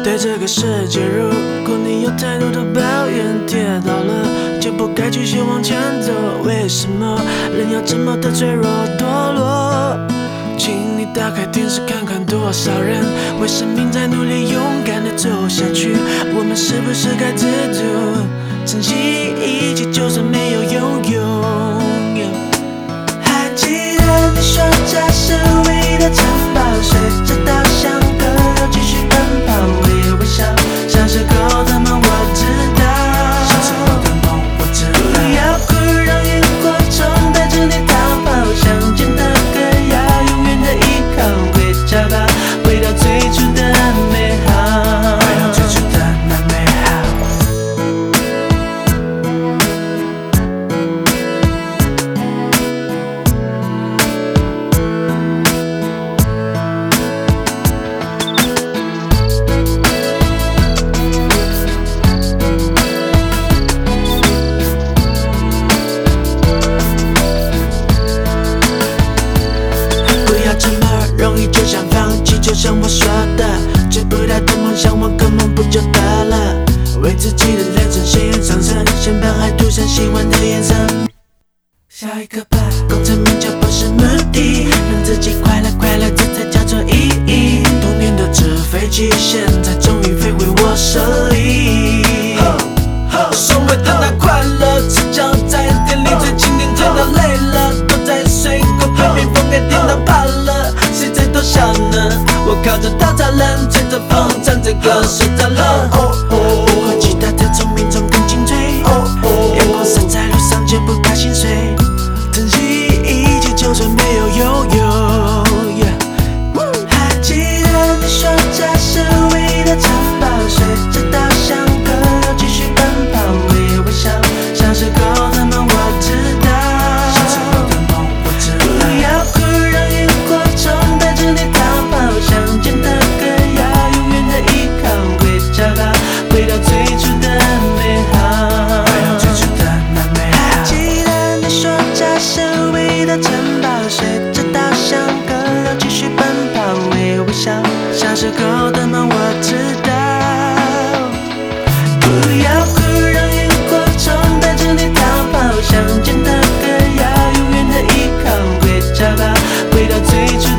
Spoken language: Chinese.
对这个世界，如果你有太多的抱怨，跌倒了就不该继续往前走。为什么人要这么的脆弱堕落？请你打开电视看看，多少人为生命在努力，勇敢的走下去。我们是不是该知足，珍惜一切，就算没有拥有？还记得你说这是唯一的城堡，随着稻香河流继续奔跑，微微笑，小时候的梦我知道，小时候的梦我知道。不要哭，让萤火虫带着你逃跑，想见的歌要永远的依靠，回家吧，回到最初的美好，回到最初的那美好。就想放弃，就像我说的，追不到的梦想，玩个梦不就得了？为自己的人生鲜艳上升，先把爱涂上喜欢的颜色。下一个吧，功成名就不是目的，让自己快乐快乐，这才叫做意义。童年的纸飞机，现在终于飞回我手里。所谓的那快乐，赤脚在店里最经典，甜到累了，躲在水沟被蜜蜂给叮到怕了。谁最多笑呢？我靠着稻草人，吹着风，唱着歌，睡着了。不会其他的聪明中更精粹，阳光洒在路上就不怕心碎，珍惜一切，就算没有拥有。还记得你说这是唯一的城堡，随着稻香河流继续奔跑，微微笑，小时候的梦我知道，小时候的梦我知道。不要哭，让萤火虫带着你逃跑，想见的歌要永远的依靠，回家吧，回到最初的美好，回到最初的那美好。还记得你说这是唯一的城堡，随着稻香河流继续奔跑，微微笑，小时候的梦我知道。不要哭，让萤火虫带着你逃跑，想见的歌要永远的依靠，回家吧，回到最初